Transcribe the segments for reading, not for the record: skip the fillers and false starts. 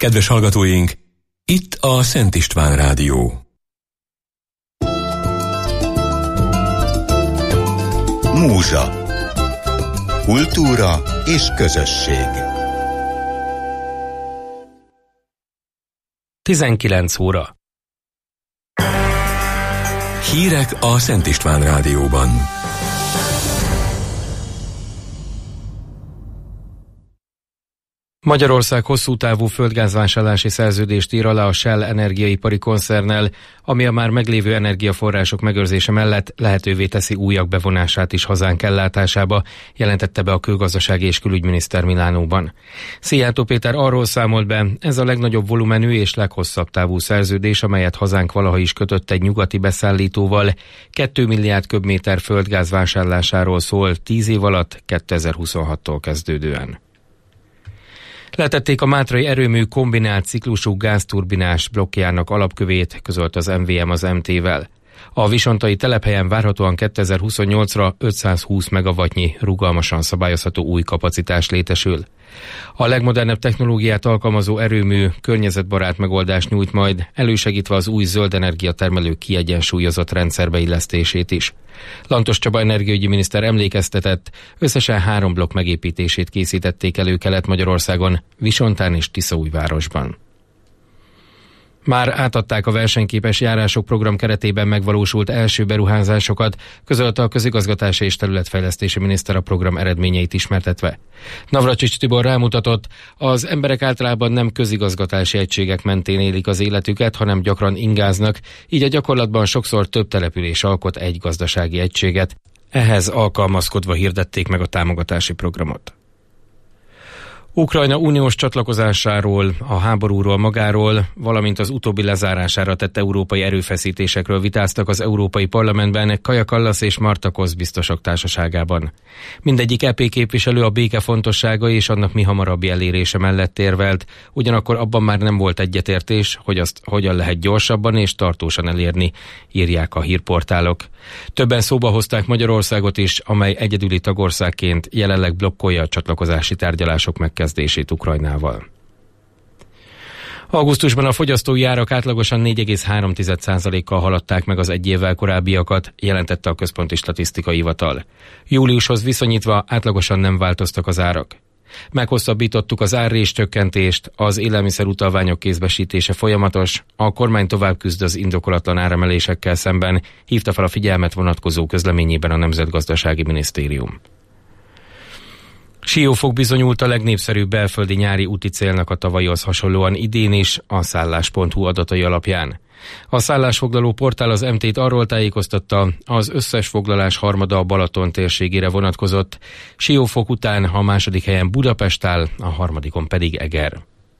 Kedves hallgatóink, itt a Szent István Rádió. Múzsa. Kultúra és közösség. 19 óra. Hírek a Szent István Rádióban. Magyarország hosszú távú földgázvásárlási szerződést ír alá a Shell energiaipari koncernnel, ami a már meglévő energiaforrások megőrzése mellett lehetővé teszi újak bevonását is hazánk ellátásába, jelentette be a külgazdasági és külügyminiszter Milánóban. Szijjártó Péter arról számolt be, ez a legnagyobb volumenű és leghosszabb távú szerződés, amelyet hazánk valaha is kötött egy nyugati beszállítóval, 2 milliárd köbméter földgáz vásárlásáról szól 10 év alatt, 2026-tól kezdődően. Letették a mátrai erőmű kombinált ciklusú gázturbinás blokkjának alapkövét, közölt az MVM az MT-vel. A visontai telephelyen várhatóan 2028-ra 520 megawattnyi rugalmasan szabályozható új kapacitás létesül. A legmodernebb technológiát alkalmazó erőmű környezetbarát megoldást nyújt majd, elősegítve az új zöld energiatermelő kiegyensúlyozott rendszerbe illesztését is. Lantos Csaba energiaügyi miniszter emlékeztetett, összesen 3 blokk megépítését készítették elő Kelet-Magyarországon, Visontán és Tiszaújvárosban. Már átadták a versenyképes járások program keretében megvalósult első beruházásokat, közölte a közigazgatási és területfejlesztési miniszter a program eredményeit ismertetve. Navracsics Tibor rámutatott, az emberek általában nem közigazgatási egységek mentén élik az életüket, hanem gyakran ingáznak, így a gyakorlatban sokszor több település alkot egy gazdasági egységet. Ehhez alkalmazkodva hirdették meg a támogatási programot. Ukrajna uniós csatlakozásáról, a háborúról magáról, valamint az utóbbi lezárására tett európai erőfeszítésekről vitáztak az Európai Parlamentben Kaja Kallas és Marta Kosz biztosok társaságában. Mindegyik EP képviselő a béke fontossága és annak mihamarabbi elérése mellett érvelt, ugyanakkor abban már nem volt egyetértés, hogy azt hogyan lehet gyorsabban és tartósan elérni, írják a hírportálok. Többen szóba hozták Magyarországot is, amely egyedüli tagországként jelenleg blokkolja a csatlakozási tárgyalások megkezdését Ukrajnával. Augusztusban a fogyasztói árak átlagosan 4,3%-kal haladták meg az egy évvel korábbiakat, jelentette a Központi Statisztikai Hivatal. Júliushoz viszonyítva átlagosan nem változtak az árak. Meghosszabbítottuk az árréscsökkentést, az élelmiszerutalványok kézbesítése folyamatos, a kormány tovább küzd az indokolatlan áremelésekkel szemben, hívta fel a figyelmet vonatkozó közleményében a Nemzetgazdasági Minisztérium. Siófok bizonyult a legnépszerűbb belföldi nyári úti célnak a tavalyhoz hasonlóan idén is, a szállás.hu adatai alapján. A szállásfoglaló portál az MT-t arról tájékoztatta, az összes foglalás harmada a Balaton térségére vonatkozott, Siófok után a második helyen Budapest áll, a harmadikon pedig Eger.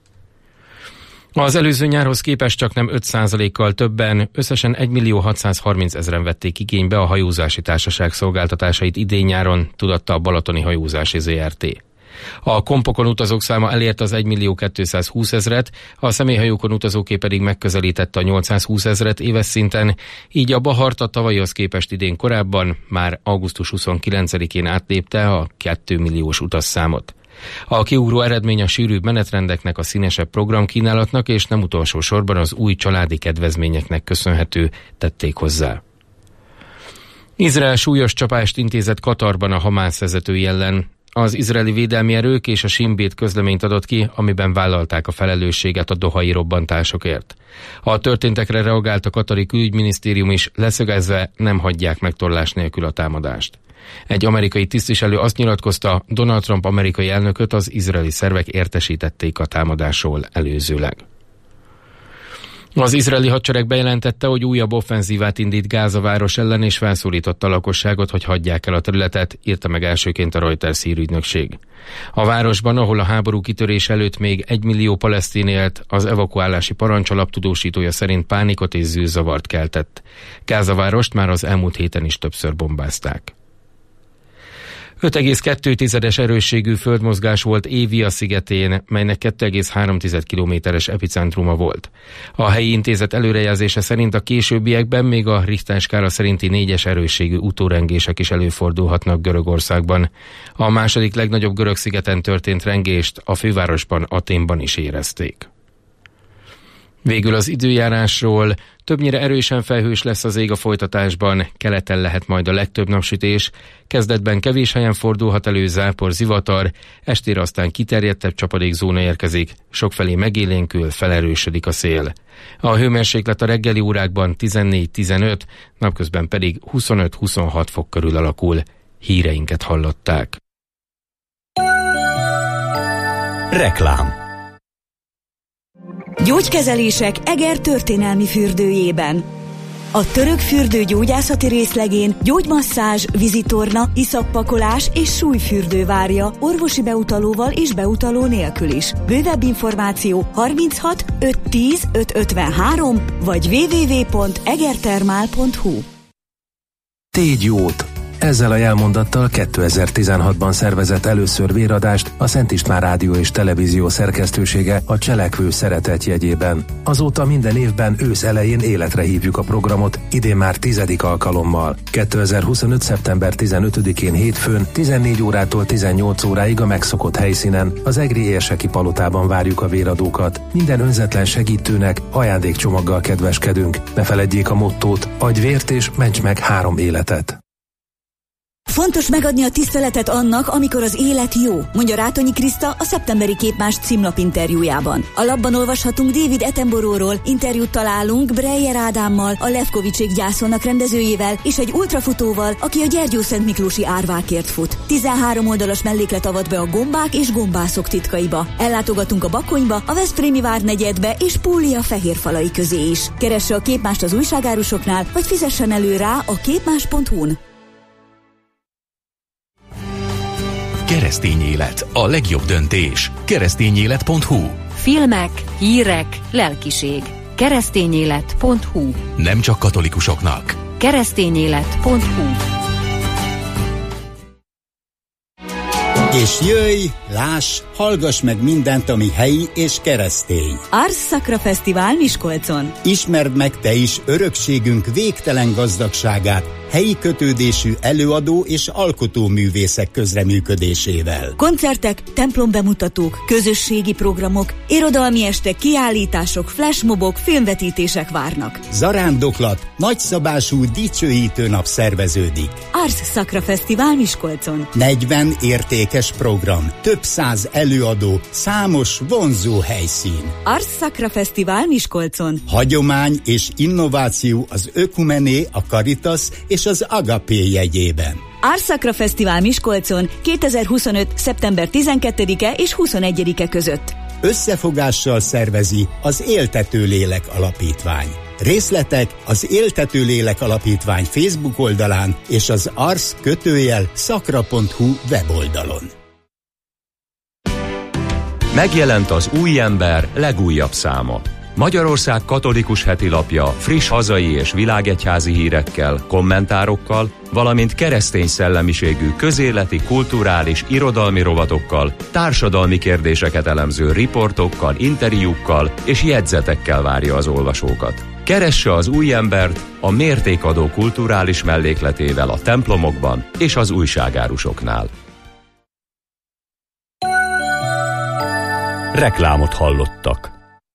Az előző nyárhoz képest csaknem 5%-kal többen, összesen 1.630.000-en vették igénybe a hajózási társaság szolgáltatásait idén-nyáron, tudatta a Balatoni Hajózási Zrt. A kompokon utazók száma elérte az 1.220.000-et, a személyhajókon utazóké pedig megközelítette a 820.000-et éves szinten, így a Bahart a tavalyhoz képest idén korábban már augusztus 29-én átlépte a 2 milliós utasszámot. A kiugró eredmény a sűrűbb menetrendeknek, a színesebb programkínálatnak és nem utolsó sorban az új családi kedvezményeknek köszönhető, tették hozzá. Izrael súlyos csapást intézett Katarban a Hamász vezetői ellen. Az izraeli védelmi erők és a Shin Bet közleményt adott ki, amiben vállalták a felelősséget a dohai robbantásokért. A történtekre reagált a katari külügyminisztérium is, leszögezve nem hagyják megtorlás nélkül a támadást. Egy amerikai tisztviselő azt nyilatkozta, Donald Trump amerikai elnököt az izraeli szervek értesítették a támadásról előzőleg. Az izraeli hadsereg bejelentette, hogy újabb offenzívát indít Gáza város ellen, és felszólította a lakosságot, hogy hagyják el a területet, írta meg elsőként a Reuters hírügynökség. A városban, ahol a háború kitörés előtt még 1 millió palesztin élt, az evakuálási parancs alaptudósítója szerint pánikot és zűrzavart keltett. Gáza várost már az elmúlt héten is többször bombázták. 5,2-es erősségű földmozgás volt Évia szigetén, melynek 2,3 kilométeres epicentruma volt. A helyi intézet előrejelzése szerint a későbbiekben még a Richter skála szerinti 4-es erősségű utórengések is előfordulhatnak Görögországban. A második legnagyobb görög szigeten történt rengést a fővárosban, Athénban is érezték. Végül az időjárásról. Többnyire erősen felhős lesz az ég a folytatásban, keleten lehet majd a legtöbb napsütés, kezdetben kevés helyen fordulhat elő zápor, zivatar, estére aztán kiterjedtebb csapadékzóna érkezik, sokfelé megélénkül, felerősödik a szél. A hőmérséklet a reggeli órákban 14-15, napközben pedig 25-26 fok körül alakul. Híreinket hallották. Reklám. Gyógykezelések Eger történelmi fürdőjében. A Török fürdő gyógyászati részlegén gyógymasszázs, vizitorna, iszappakolás és súlyfürdő várja orvosi beutalóval és beutaló nélkül is. Bővebb információ 36 510 553 vagy www.egertermál.hu. Tégy jót! Ezzel a jelmondattal 2016-ban szervezett először véradást a Szent István Rádió és Televízió szerkesztősége a Cselekvő Szeretet jegyében. Azóta minden évben ősz elején életre hívjuk a programot, idén már 10. alkalommal. 2025. szeptember 15-én hétfőn 14 órától 18 óráig a megszokott helyszínen, az egri érseki palotában várjuk a véradókat. Minden önzetlen segítőnek ajándékcsomaggal kedveskedünk. Ne feledjék a mottót: adj vért és ments meg 3 életet. Fontos megadni a tiszteletet annak, amikor az élet jó, mondja Rátonyi Kriszta a szeptemberi Képmás címlap interjújában. A lapban olvashatunk David Attenborough-ról, interjút találunk Breyer Ádámmal, a Levkovicsék gyászolnak rendezőjével, és egy ultrafutóval, aki a Gyergyószentmiklósi árvákért fut. 13 oldalas melléklet avat be a gombák és gombászok titkaiba. Ellátogatunk a Bakonyba, a Veszprémi Várnegyedbe és Púlia fehérfalai közé is. Keresse a Képmást az újságárusoknál, vagy fizessen elő rá a képmás.hu-n. Keresztény élet, a legjobb döntés. Keresztényélet.hu. Filmek, hírek, lelkiség. Keresztényélet.hu. Nem csak katolikusoknak. Keresztényélet.hu. És jöjj, láss, hallgass meg mindent, ami helyi és keresztény. Ars Sacra Fesztivál Miskolcon. Ismerd meg te is örökségünk végtelen gazdagságát, helyi kötődésű előadó és alkotóművészek közreműködésével. Koncertek, templombemutatók, közösségi programok, irodalmi estek, kiállítások, flashmobok, filmvetítések várnak. Zarándoklat, nagyszabású dicsőítő nap szerveződik. Ars Sacra Fesztivál Miskolcon. 40 értékes program, több 100 előadó, számos vonzó helyszín. Ars Sacra Fesztivál Miskolcon. Hagyomány és innováció az Ökumené, a Caritas és az Agapé jegyében. Ars Sacra Fesztivál Miskolcon 2025. szeptember 12-e és 21-e között. Összefogással szervezi az Éltető Lélek Alapítvány. Részletek az Éltető Lélek Alapítvány Facebook oldalán és az ars-sacra.hu weboldalon. Megjelent az Új Ember legújabb száma. Magyarország katolikus hetilapja friss hazai és világegyházi hírekkel, kommentárokkal, valamint keresztény szellemiségű közéleti, kulturális, irodalmi rovatokkal, társadalmi kérdéseket elemző riportokkal, interjúkkal és jegyzetekkel várja az olvasókat. Keresse az Új Embert a mértékadó kulturális mellékletével a templomokban és az újságárusoknál. Reklámot hallottak.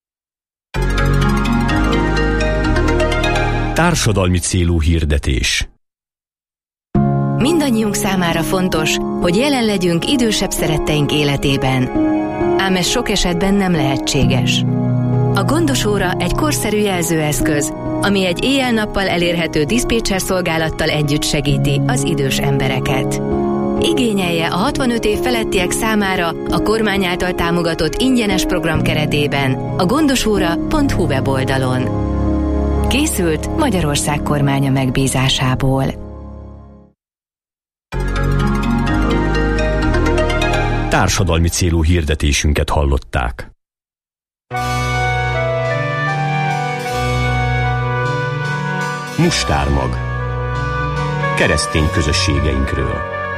Társadalmi célú hirdetés. Mindannyiunk számára fontos, hogy jelen legyünk idősebb szeretteink életében. Ám ez sok esetben nem lehetséges. A gondos óra egy korszerű jelzőeszköz, ami egy éjjel-nappal elérhető diszpécser szolgálattal együtt segíti az idős embereket. Igényelje a 65 év felettiek számára a kormány által támogatott ingyenes program keretében a gondosóra.hu weboldalon. Készült Magyarország kormánya megbízásából. Társadalmi célú hirdetésünket hallották. Mustármag. Keresztény közösségeinkről.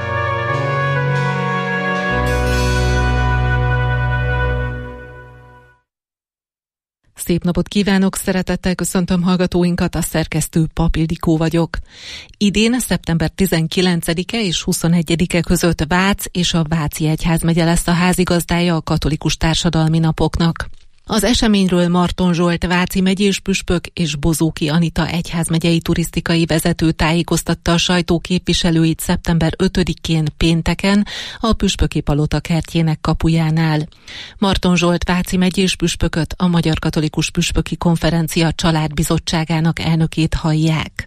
Szép napot kívánok, szeretettel köszöntöm hallgatóinkat, a szerkesztő Pap Ildikó vagyok. Idén szeptember 19-e és 21-e között Vác és a Váci Egyházmegye lesz a házigazdája a katolikus társadalmi napoknak. Az eseményről Marton Zsolt váci megyés püspök és Bozóki Anita egyházmegyei turisztikai vezető tájékoztatta a sajtó képviselőit szeptember 5-én pénteken a Püspöki Palota kertjének kapujánál. Marton Zsolt váci megyés püspököt, a Magyar Katolikus Püspöki Konferencia családbizottságának elnökét hallják.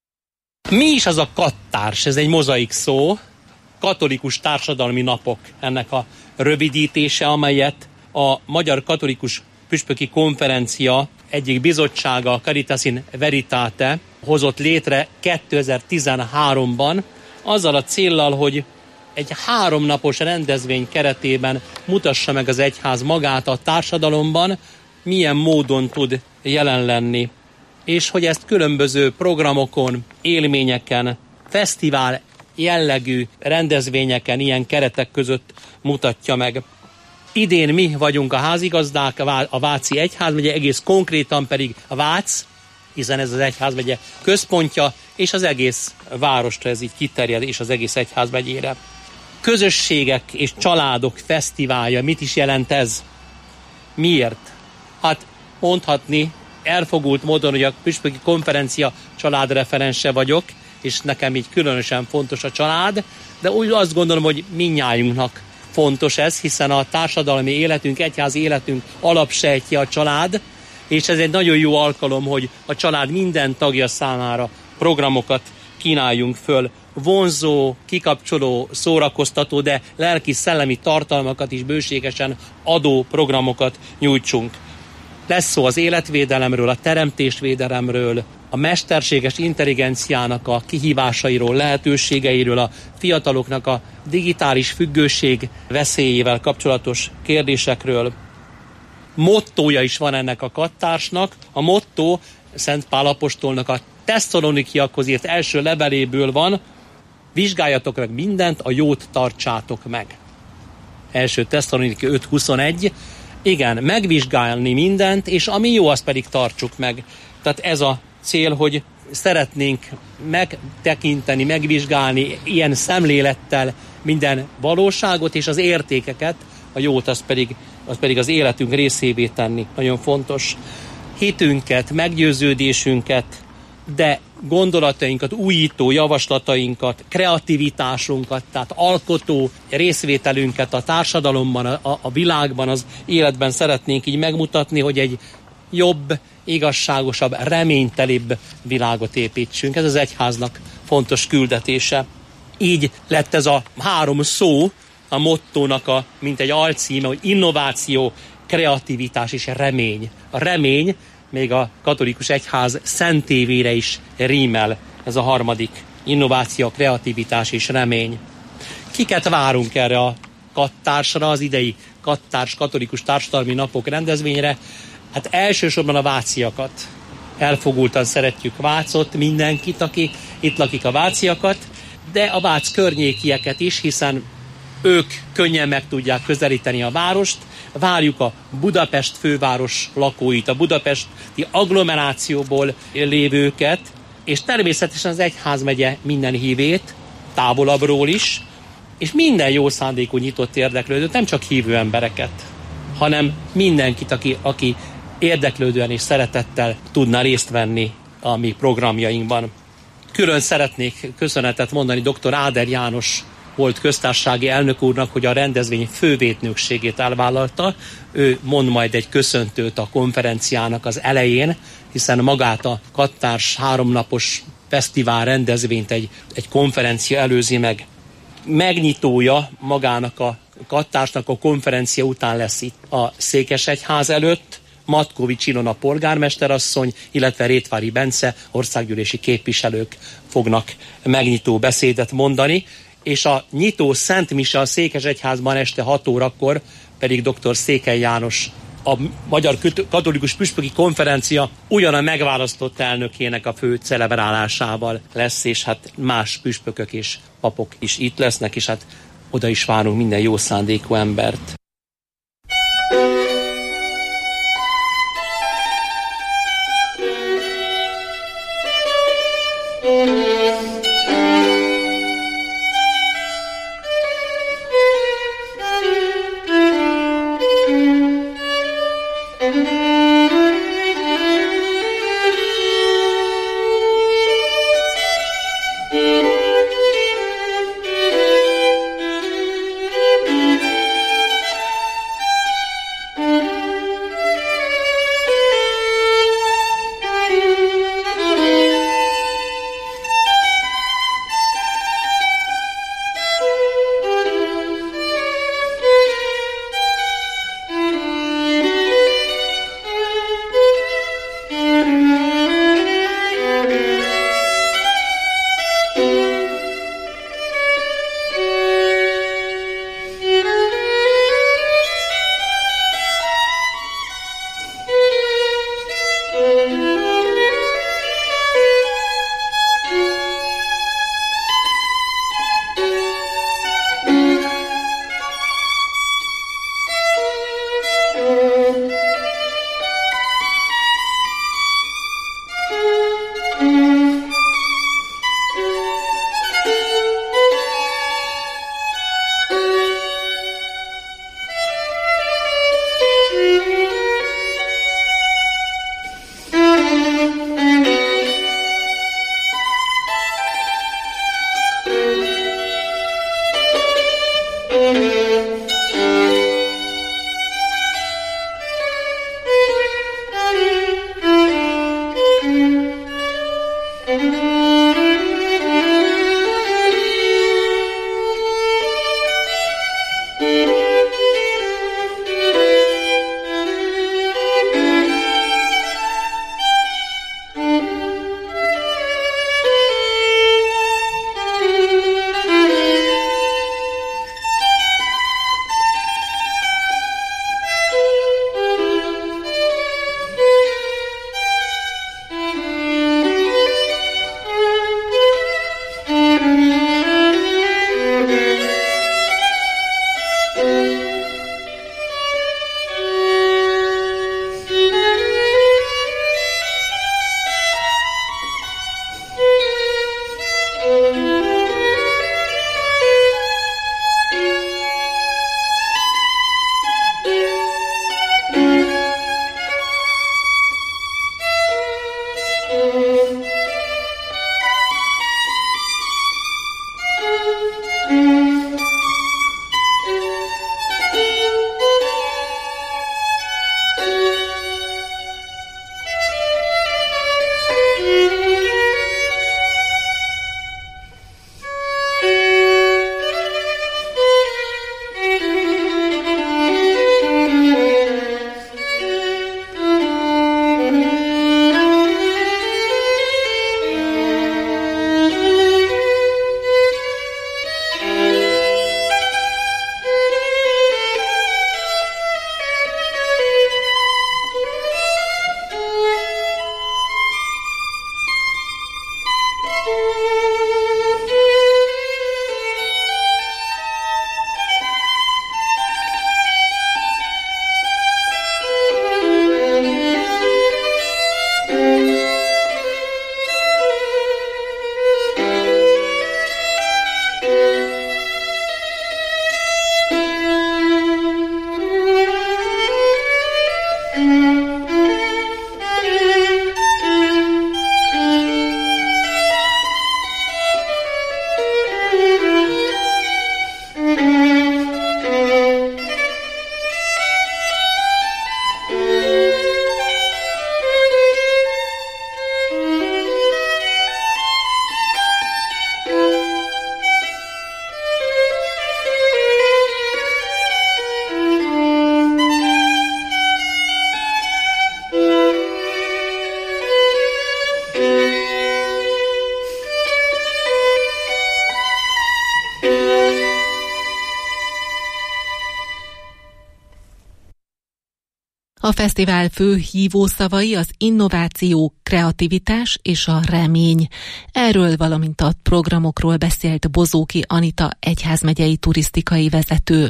Mi is az a kattárs? Ez egy mozaik szó. Katolikus társadalmi napok ennek a rövidítése, amelyet a Magyar Katolikus Püspöki Konferencia egyik bizottsága, a Caritas in Veritate hozott létre 2013-ban, azzal a céllal, hogy egy 3 napos rendezvény keretében mutassa meg az egyház magát a társadalomban, milyen módon tud jelen lenni. És hogy ezt különböző programokon, élményeken, fesztivál jellegű rendezvényeken, ilyen keretek között mutatja meg. Idén mi vagyunk a házigazdák, a Váci Egyházmegye, egész konkrétan pedig a Vác, hiszen ez az egyházmegye központja, és az egész városra ez így kiterjed, és az egész egyházmegyére. Közösségek és családok fesztiválja, mit is jelent ez? Miért? Hát mondhatni elfogult módon, hogy a Püspöki Konferencia családreferense vagyok, és nekem így különösen fontos a család, de úgy azt gondolom, hogy mindnyájunknak fontos ez, hiszen a társadalmi életünk, egyházi életünk alapsejtje a család, és ez egy nagyon jó alkalom, hogy a család minden tagja számára programokat kínáljunk föl, vonzó, kikapcsoló, szórakoztató, de lelki-szellemi tartalmakat is bőségesen adó programokat nyújtsunk. Lesz szó az életvédelemről, a teremtésvédelemről, a mesterséges intelligenciának a kihívásairól, lehetőségeiről, a fiataloknak a digitális függőség veszélyével kapcsolatos kérdésekről. Mottója is van ennek a kattársnak. A motto Szent Pál apostolnak a Tesszalonikiakhoz írt első leveléből van: vizsgáljatok meg mindent, a jót tartsátok meg. Első Tesszaloniki 5.21. Igen, megvizsgálni mindent, és ami jó, azt pedig tartsuk meg. Tehát ez a cél, hogy szeretnénk megtekinteni, megvizsgálni ilyen szemlélettel minden valóságot és az értékeket, a jót az pedig az életünk részévé tenni. Nagyon fontos. Hitünket, meggyőződésünket, de gondolatainkat, újító javaslatainkat, kreativitásunkat, tehát alkotó részvételünket a társadalomban, a világban, az életben szeretnénk így megmutatni, hogy egy jobb, igazságosabb, reménytelibb világot építsünk. Ez az egyháznak fontos küldetése. Így lett ez a 3 szó a mottónak mint egy alcíme, hogy innováció, kreativitás és remény. A remény még a katolikus egyház szentévére is rímel, ez a 3. innováció, kreativitás és remény. Kiket várunk erre a kattársra, az idei kattárs katolikus társadalmi napok rendezvényre? Hát elsősorban a váciakat. Elfogultan szeretjük Vácot, mindenkit, aki itt lakik, a váciakat, de a Vác környékieket is, hiszen ők könnyen meg tudják közelíteni a várost. Várjuk a Budapest főváros lakóit, a budapesti agglomerációból lévőket, és természetesen az egyházmegye minden hívét, távolabbról is, és minden jó szándékú nyitott érdeklődőt, nem csak hívő embereket, hanem mindenkit, aki érdeklődően és szeretettel tudna részt venni a mi programjainkban. Külön szeretnék köszönetet mondani dr. Áder János volt köztársasági elnök úrnak, hogy a rendezvény fővédnökségét elvállalta. Ő mond majd egy köszöntőt a konferenciának az elején, hiszen magát a kattárs 3 napos fesztivál rendezvényt egy konferencia előzi meg. Megnyitója magának a kattársnak a konferencia után lesz itt a Székesegyház előtt. Matkovics Ilona polgármesterasszony, illetve Rétvári Bence országgyűlési képviselők fognak megnyitó beszédet mondani, és a nyitó Szent Mise a Székesegyházban este 6 órakor pedig dr. Székely János, a Magyar Katolikus Püspöki Konferencia ugyan megválasztott elnökének a fő celebrálásával lesz, és hát más püspökök és papok is itt lesznek, és hát oda is várunk minden jó szándékú embert. A fesztivál fő hívószavai az innováció, kreativitás és a remény. Erről, valamint a programokról beszélt Bozóki Anita egyházmegyei turisztikai vezető.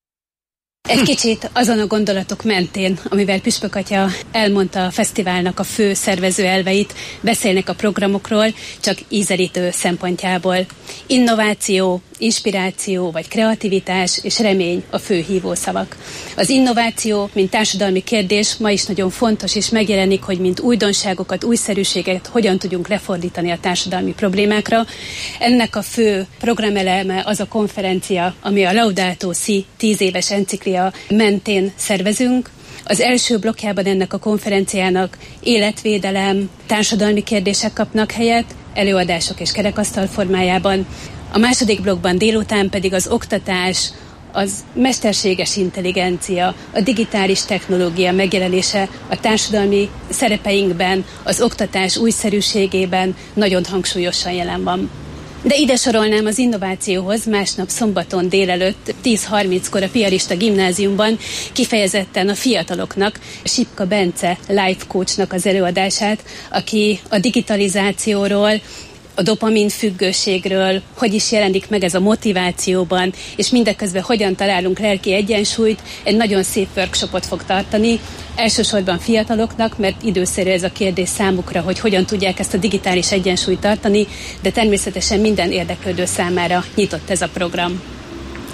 Egy kicsit azon a gondolatok mentén, amivel Püspök atya elmondta a fesztiválnak a fő szervező elveit, beszélnek a programokról, csak ízelítő szempontjából. Innováció, inspiráció vagy kreativitás és remény a fő hívószavak. Az innováció, mint társadalmi kérdés ma is nagyon fontos, és megjelenik, hogy mint újdonságokat, újszerűséget hogyan tudjunk lefordítani a társadalmi problémákra. Ennek a fő programeleme az a konferencia, ami a Laudato Si 10 éves enciklia mentén szervezünk. Az első blokkjában ennek a konferenciának életvédelem, társadalmi kérdések kapnak helyet, előadások és kerekasztal formájában. A második blokkban délután pedig az oktatás, az mesterséges intelligencia, a digitális technológia megjelenése a társadalmi szerepeinkben, az oktatás újszerűségében nagyon hangsúlyosan jelen van. De ide sorolnám az innovációhoz másnap szombaton délelőtt 10:30-kor a Piarista Gimnáziumban kifejezetten a fiataloknak Sipka Bence life coachnak az előadását, aki a digitalizációról, a dopamin függőségről, hogy is jelenik meg ez a motivációban, és mindeközben hogyan találunk lelki egyensúlyt, egy nagyon szép workshopot fog tartani, elsősorban fiataloknak, mert időszerű ez a kérdés számukra, hogy hogyan tudják ezt a digitális egyensúlyt tartani, de természetesen minden érdeklődő számára nyitott ez a program.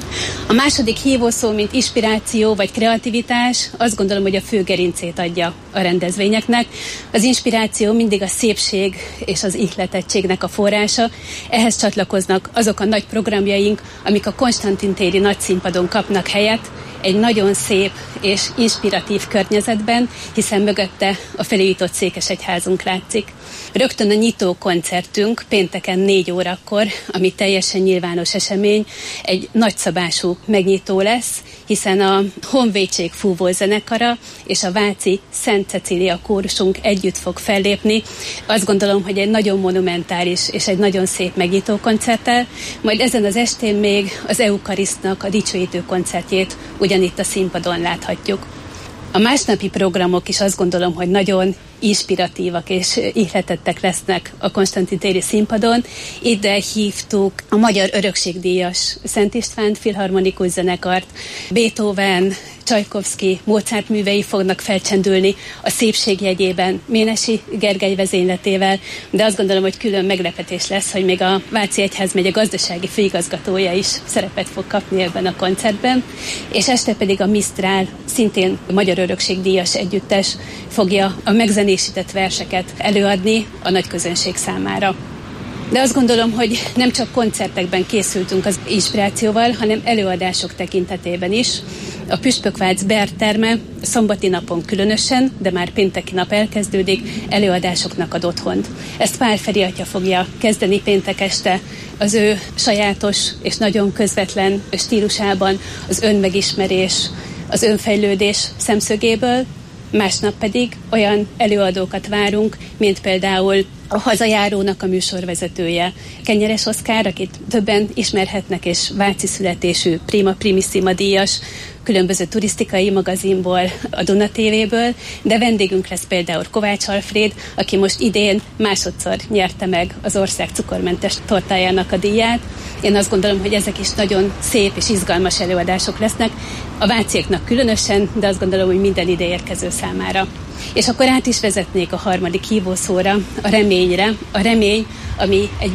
A második hívószó, mint inspiráció vagy kreativitás, azt gondolom, hogy a fő gerincét adja a rendezvényeknek. Az inspiráció mindig a szépség és az ihletettségnek a forrása. Ehhez csatlakoznak azok a nagy programjaink, amik a Konstantin téri nagyszínpadon kapnak helyet, egy nagyon szép és inspiratív környezetben, hiszen mögötte a felújított székesegyházunk látszik. Rögtön a nyitó koncertünk pénteken 4 órakor, ami teljesen nyilvános esemény, egy nagyszabású megnyitó lesz, hiszen a Honvédség fúvó zenekara és a váci Szent Cecília kórusunk együtt fog fellépni. Azt gondolom, hogy egy nagyon monumentális és egy nagyon szép megnyitó koncerttel, majd ezen az estén még az Eucharisztnak a dicsőítő koncertjét ugyanitt a színpadon láthatjuk. A másnapi programok is azt gondolom, hogy nagyon inspiratívak és ihletettek lesznek a Konstantin téri színpadon. Ide hívtuk a Magyar Örökségdíjas Szent István filharmonikus zenekart, Beethoven, Csajkovszky, Mozart művei fognak felcsendülni a szépség jegyében Ménesi Gergely vezényletével, de azt gondolom, hogy külön meglepetés lesz, hogy még a Váci Egyházmegye gazdasági főigazgatója is szerepet fog kapni ebben a koncertben, és este pedig a Misztrál, szintén Magyar Örökségdíjas együttes fogja a megzenésített verseket előadni a nagy közönség számára. De azt gondolom, hogy nem csak koncertekben készültünk az inspirációval, hanem előadások tekintetében is. A Püspökvác Bert terme szombati napon különösen, de már pénteki nap elkezdődik, előadásoknak ad otthont. Ezt Pál Feri atya fogja kezdeni péntek este az ő sajátos és nagyon közvetlen stílusában az önmegismerés, az önfejlődés szemszögéből, másnap pedig olyan előadókat várunk, mint például a Hazajárónak a műsorvezetője, Kenyeres Oszkár, akit többen ismerhetnek, és váci születésű Prima Primissima díjas, különböző turisztikai magazinból, a Duna TV-ből, de vendégünk lesz például Kovács Alfréd, aki most idén másodszor nyerte meg az ország cukormentes tortájának a díját. Én azt gondolom, hogy ezek is nagyon szép és izgalmas előadások lesznek, a vácieknak különösen, de azt gondolom, hogy minden ide érkező számára. És akkor át is vezetnék a harmadik hívószóra, a reményre. A remény, ami egy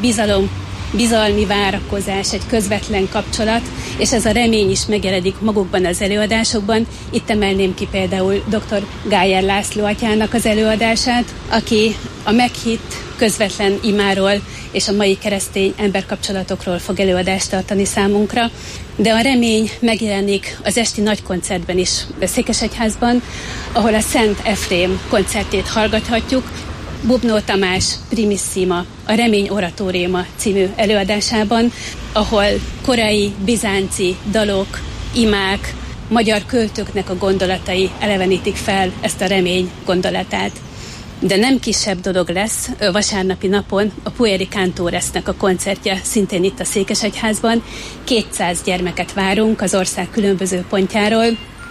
bizalmi várakozás, egy közvetlen kapcsolat, és ez a remény is megjelenik magukban az előadásokban. Itt emelném ki például dr. Gájer László atyának az előadását, aki a meghitt közvetlen imáról és a mai keresztény emberkapcsolatokról fog előadást tartani számunkra. De a remény megjelenik az esti nagykoncertben is a Székesegyházban, ahol a Szent Efrém koncertjét hallgathatjuk, Bubnó Tamás Primissima, a Remény oratóriuma című előadásában, ahol korai bizánci dalok, imák, magyar költőknek a gondolatai elevenítik fel ezt a remény gondolatát. De nem kisebb dolog lesz vasárnapi napon a Pueri Cantoresnek a koncertje, szintén itt a Székesegyházban. 200 gyermeket várunk az ország különböző pontjáról,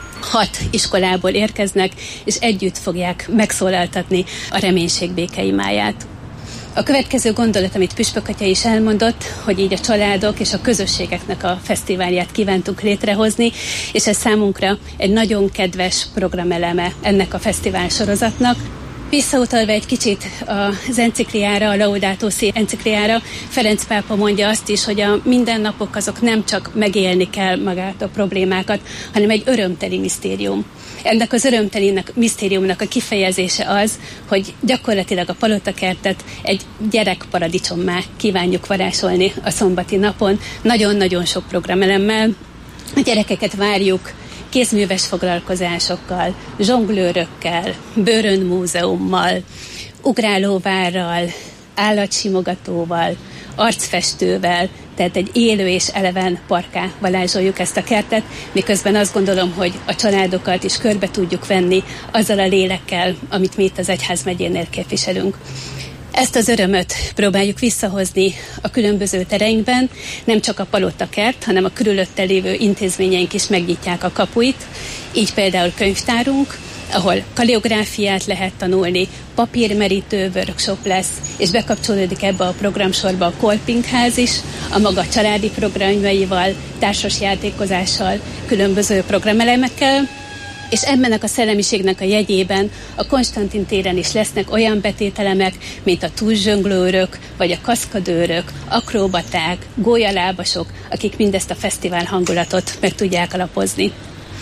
6 iskolából érkeznek, és együtt fogják megszólaltatni a reménység békeimáját. A következő gondolat, amit Püspök atya is elmondott, hogy így a családok és a közösségeknek a fesztiválját kívántuk létrehozni, és ez számunkra egy nagyon kedves programeleme ennek a fesztivál sorozatnak. Visszautalva egy kicsit az encikliára, a Laudato Si encikliára, Ferenc pápa mondja azt is, hogy a mindennapok azok nem csak megélni kell magát a problémákat, hanem egy örömteli misztérium. Ennek az örömteli misztériumnak a kifejezése az, hogy gyakorlatilag a palotakertet egy gyerekparadicsommá kívánjuk varázsolni a szombati napon. Nagyon-nagyon sok programelemmel. A gyerekeket várjuk kézműves foglalkozásokkal, zsonglőrökkel, bőrönmúzeummal, ugrálóvárral, állatsimogatóval, arcfestővel, tehát egy élő és eleven parkká varázsoljuk ezt a kertet, miközben azt gondolom, hogy a családokat is körbe tudjuk venni azzal a lélekkel, amit mi itt az Egyházmegyénél képviselünk. Ezt az örömöt próbáljuk visszahozni a különböző tereinkben, nem csak a palotakert, hanem a körülötte lévő intézményeink is megnyitják a kapuit, így például könyvtárunk, ahol kaliográfiát lehet tanulni, papírmerítő workshop lesz, és bekapcsolódik ebbe a programsorba a Kolpinkház is, a maga családi programjaival, társas játékozással, különböző programelemekkel, És ebben a szellemiségnek a jegyében a Konstantin téren is lesznek olyan betételemek, mint a túlzsönglőrök, vagy a kaszkadőrök, akrobaták, gólyalábasok, akik mindezt a fesztivál hangulatot meg tudják alapozni.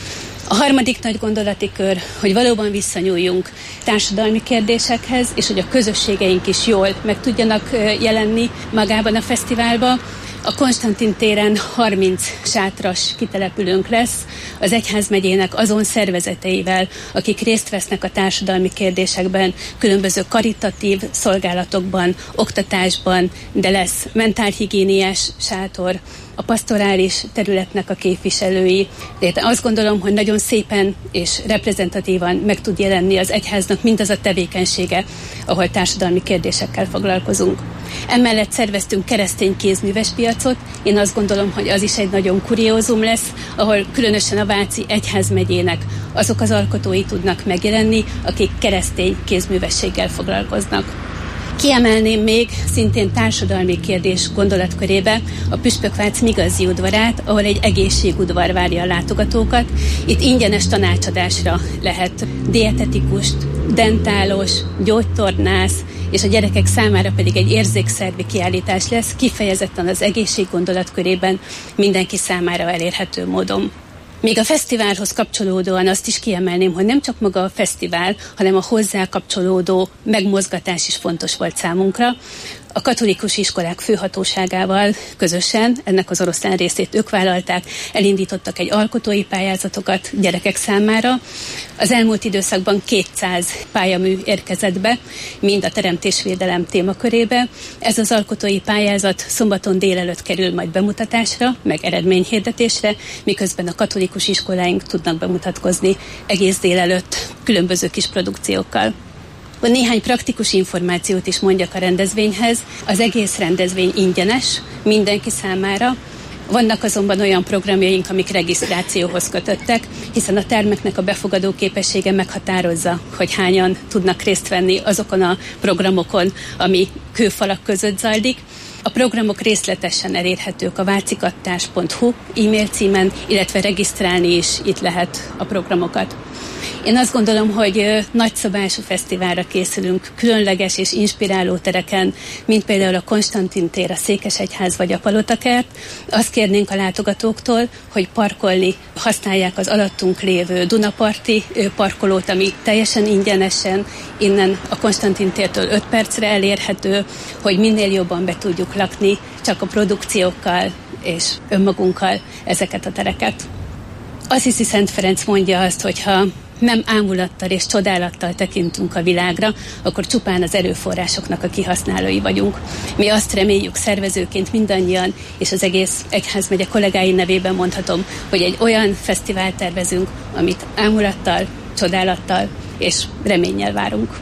A harmadik nagy gondolati kör, hogy valóban visszanyúljunk társadalmi kérdésekhez, és hogy a közösségeink is jól meg tudjanak jelenni magában a fesztiválba. A Konstantin téren 30 sátras kitelepülőnk lesz az egyházmegyének azon szervezeteivel, akik részt vesznek a társadalmi kérdésekben, különböző karitatív szolgálatokban, oktatásban, de lesz mentálhigiéniás sátor, a pastorális területnek a képviselői. De azt gondolom, hogy nagyon szépen és reprezentatívan meg tud jelenni az egyháznak mindaz a tevékenysége, ahol társadalmi kérdésekkel foglalkozunk. Emellett szerveztünk keresztény kézműves piacot. Én azt gondolom, hogy az is egy nagyon kuriózum lesz, ahol különösen a Váci egyházmegyének azok az alkotói tudnak megjelenni, akik keresztény kézművességgel foglalkoznak. Kiemelném még szintén társadalmi kérdés gondolatkörébe a Püspökvác Migazi udvarát, ahol egy egészségudvar várja a látogatókat. Itt ingyenes tanácsadásra lehet dietetikust, dentálos, gyógytornász, és a gyerekek számára pedig egy érzékszervi kiállítás lesz, kifejezetten az egészség gondolatkörében mindenki számára elérhető módon. Még a fesztiválhoz kapcsolódóan azt is kiemelném, hogy nem csak maga a fesztivál, hanem a hozzá kapcsolódó megmozgatás is fontos volt számunkra. A katolikus iskolák főhatóságával közösen, ennek az oroszlán részét ők vállalták, elindítottak egy alkotói pályázatokat gyerekek számára. Az elmúlt időszakban 200 pályamű érkezett be, mind a teremtésvédelem témakörébe. Ez az alkotói pályázat szombaton délelőtt kerül majd bemutatásra, meg eredményhirdetésre, miközben a katolikus iskoláink tudnak bemutatkozni egész délelőtt különböző kis produkciókkal. Néhány praktikus információt is mondjak a rendezvényhez. Az egész rendezvény ingyenes mindenki számára. Vannak azonban olyan programjaink, amik regisztrációhoz kötöttek, hiszen a termeknek a befogadó képessége meghatározza, hogy hányan tudnak részt venni azokon a programokon, ami kőfalak között zajlik. A programok részletesen elérhetők a vacikattás.hu e-mail címen, illetve regisztrálni is itt lehet a programokat. Én azt gondolom, hogy nagyszabású fesztiválra készülünk, különleges és inspiráló tereken, mint például a Konstantin tér, a Székesegyház vagy a Palotakert. Azt kérnénk a látogatóktól, hogy parkolni használják az alattunk lévő Dunaparti parkolót, ami teljesen ingyenesen innen a Konstantin tértől 5 percre elérhető, hogy minél jobban be tudjuk lakni csak a produkciókkal és önmagunkkal ezeket a tereket. Assisi Szent Ferenc mondja azt, hogyha nem ámulattal és csodálattal tekintünk a világra, akkor csupán az erőforrásoknak a kihasználói vagyunk. Mi azt reméljük szervezőként mindannyian, és az egész egyházmegye kollégái nevében mondhatom, hogy egy olyan fesztivált tervezünk, amit ámulattal, csodálattal és reménnyel várunk.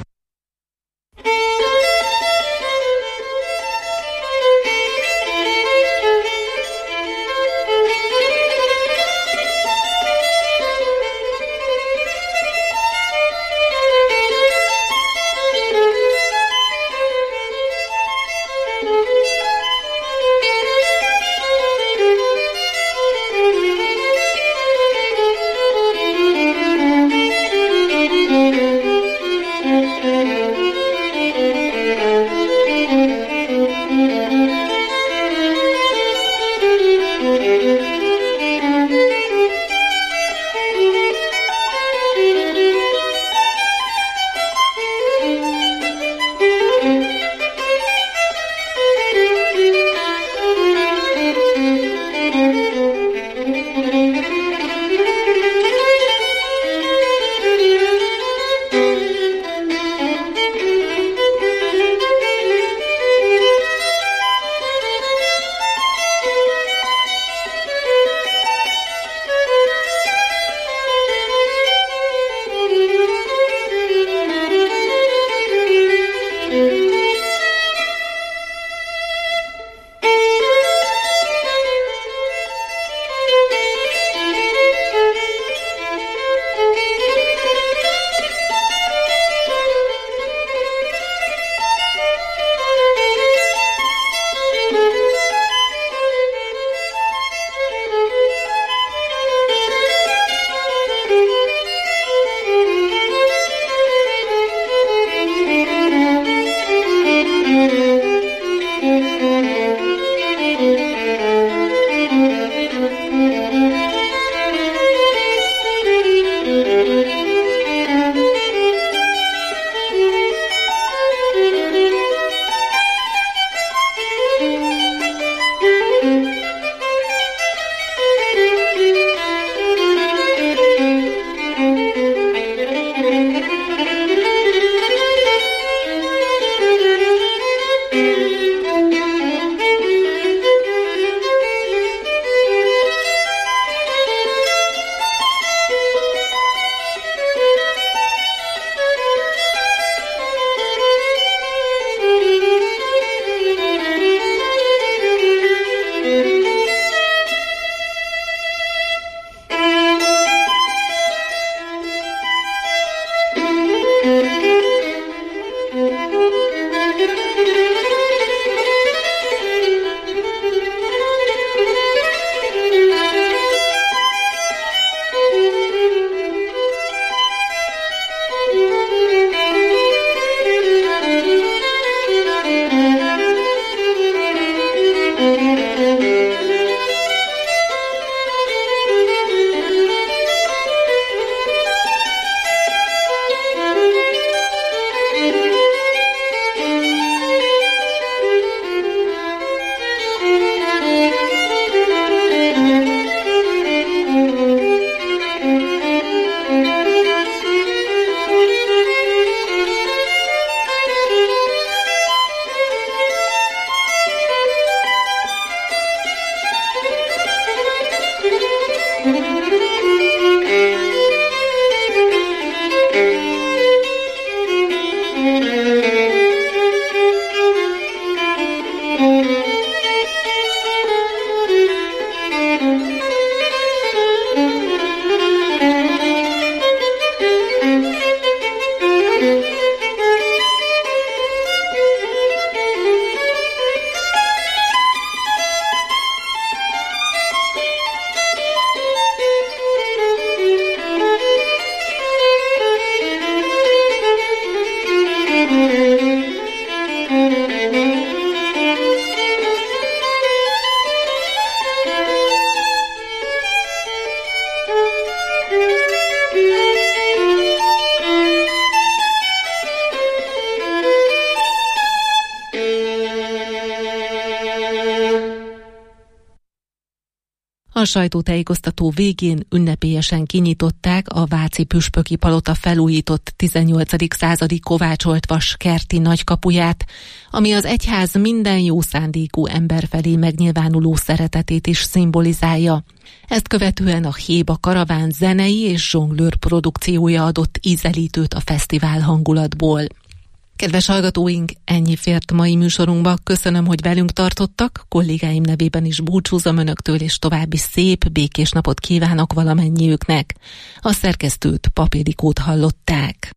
A sajtótájékoztató végén ünnepélyesen kinyitották a váci püspöki palota felújított 18. századi kovácsolt vas kerti nagykapuját, ami az egyház minden jó szándékú ember felé megnyilvánuló szeretetét is szimbolizálja. Ezt követően a Héba karaván zenei és zsonglőr produkciója adott ízelítőt a fesztivál hangulatból. Kedves hallgatóink, ennyi fért mai műsorunkba. Köszönöm, hogy velünk tartottak. Kollégáim nevében is búcsúzom önöktől, és további szép, békés napot kívánok valamennyiüknek. A szerkesztőt, Papírikót hallották.